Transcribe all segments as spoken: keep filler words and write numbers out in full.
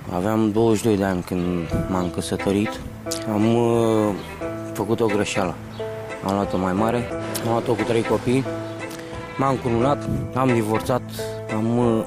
Aveam douăzeci și doi de ani când m-am căsătorit. Am uh, făcut o greșeală. Am luat-o mai mare, am luat-o cu trei copii, m-am cununat, am divorțat, am uh,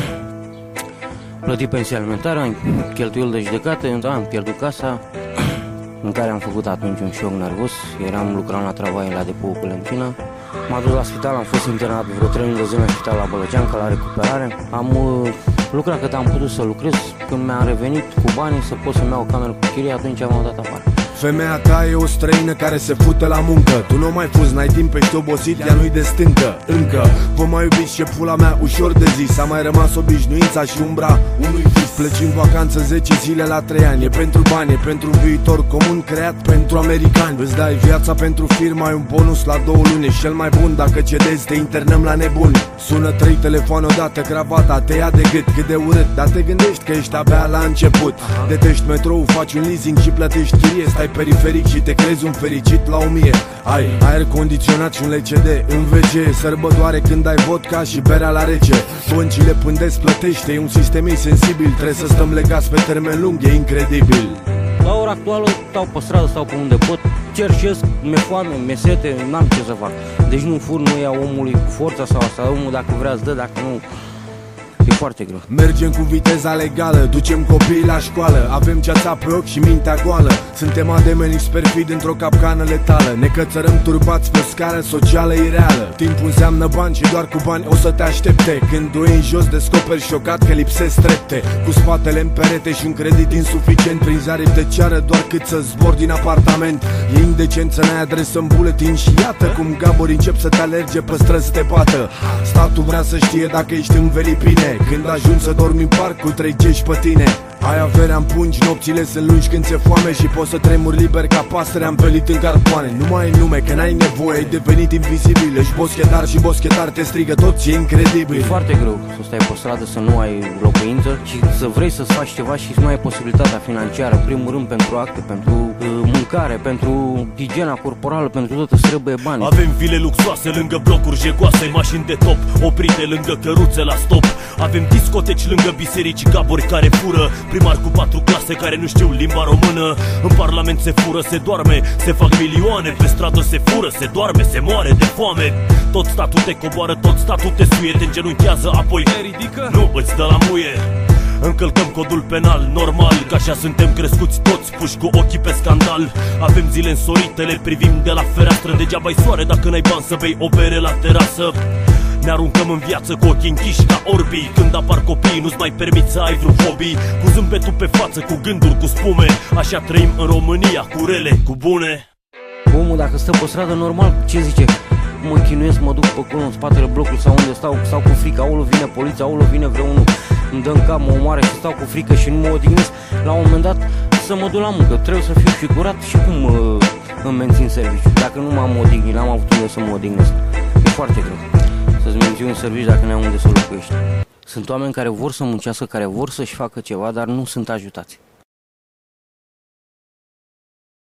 plătit pensia alimentară, am cheltuieli de judecată, am pierdut casa, în care am făcut atunci un șoc nervos. Eram lucram la travai la depoul Culentina. M-am dus la spital, am fost internat vreo trei luni de zile în spital la Bălăceancă, la recuperare. Am uh, lucrat cât am putut să lucrez. Când mi-am revenit cu banii să pot să-mi iau o cameră cu chirie, atunci am dat afară. Femeia ta e o străină care se fute la muncă. Tu nu mai fuzi, n-ai timp, ești obosit, ea nu-i de stâncă. Încă vă mai iubiți, ce pula mea, ușor de zis. A mai rămas obișnuința și umbra unui vis. Pleci în vacanță zece zile la trei ani. E pentru bani, e pentru un viitor comun creat pentru americani. Îți dai viața pentru firma, ai un bonus la două luni. Și cel mai bun, dacă cedezi, te internăm la nebuni. Sună trei telefoane odată, cravata te ia de gât. Cât de urât, dar te gândești că ești abia la început. Detești metrou, faci un leasing și plătești chirie. Stai periferic și te crezi un fericit la o mie. Ai aer condiționat și un L C D în V G. Sărbătoare când ai vodka și berea la rece. Băncile pândesc, plătește, e un sistem insensibil. Trebuie să stăm legați pe termen lung, e incredibil. La ora actuală stau pe stradă, stau pe unde pot, cerșesc, mi-e foame, mi-e sete, n-am ce să fac. Deci nu fur, nu iau omului cu forța sau asta, omul dacă vrea îți dă, dacă nu, e foarte greu. Mergem cu viteza legală, ducem copiii la școală. Avem ceața pe ochi și mintea goală. Suntem ademeni sperfidi într-o capcană letală. Ne cățărăm turbați pe scară socială ireală. Timpul înseamnă bani și doar cu bani o să te aștepte. Când tu în jos descoperi șocat că lipsesc trepte. Cu spatele în perete și un credit insuficient. Prin aripi de ceară doar cât să zbor din apartament. E indecent să ne adresăm buletin și iată cum gabori încep să te alerge pe străzi să te bată. Statul vrea să știe dacă ești în velipine. Când ajungi să dormi în parc cu trei cești pe tine. Ai averea în pungi, nopțile sunt lungi când ți-e foame. Și poți să tremuri liber ca pasărea învelit în carpoane. Nu mai ai nume, că n-ai nevoie, ai devenit invizibil. Ești boschetar și boschetar te strigă tot, e incredibil. E foarte greu să stai pe stradă, să nu ai locuință și să vrei să-ți faci ceva și să nu ai posibilitatea financiară. În primul rând pentru acte, pentru uh, mâncare, pentru igiena corporală, pentru tot îți trebuie bani. Avem vile luxoase lângă blocuri jegoase, mașini de top oprite lângă căruțe la stop. Avem discoteci lângă biserici, gabori care fură, primari cu patru clase care nu știu limba română. În parlament se fură, se doarme, se fac milioane. Pe stradă se fură, se doarme, se moare de foame. Tot statul te coboară, tot statul te suie, te îngenunchează, apoi te ridică, nu îți dă la muie. Încălcăm codul penal, normal, că așa suntem crescuți toți, puși cu ochii pe scandal. Avem zile însorite, le privim de la fereastră. Degeaba-i soare dacă n-ai bani să bei o bere la terasă. Ne aruncăm în viață cu ochii închiși ca orbii. Când apar copiii nu-ți mai permiți să ai vreun hobby. Cu zâmbetul pe față, cu gânduri, cu spume. Așa trăim în România, cu rele, cu bune. Omul dacă stă pe stradă normal, ce zice? Mă chinuiesc, mă duc pe acolo în spatele blocului sau unde stau, stau cu frică. Aolo vine poliția, aolo vine vreunul, îmi dă în cap, mă omoară și stau cu frică și nu mă odihnesc. La un moment dat să mă duc la muncă, trebuie să fiu și curat și cum uh, îmi mențin serviciu. Dacă nu m-am odihnit, n-am avut unde să mă odihnesc. E foarte greu să-ți menții un serviciu dacă n-ai unde să locuiești. Sunt oameni care vor să muncească, care vor să-și facă ceva, dar nu sunt ajutați.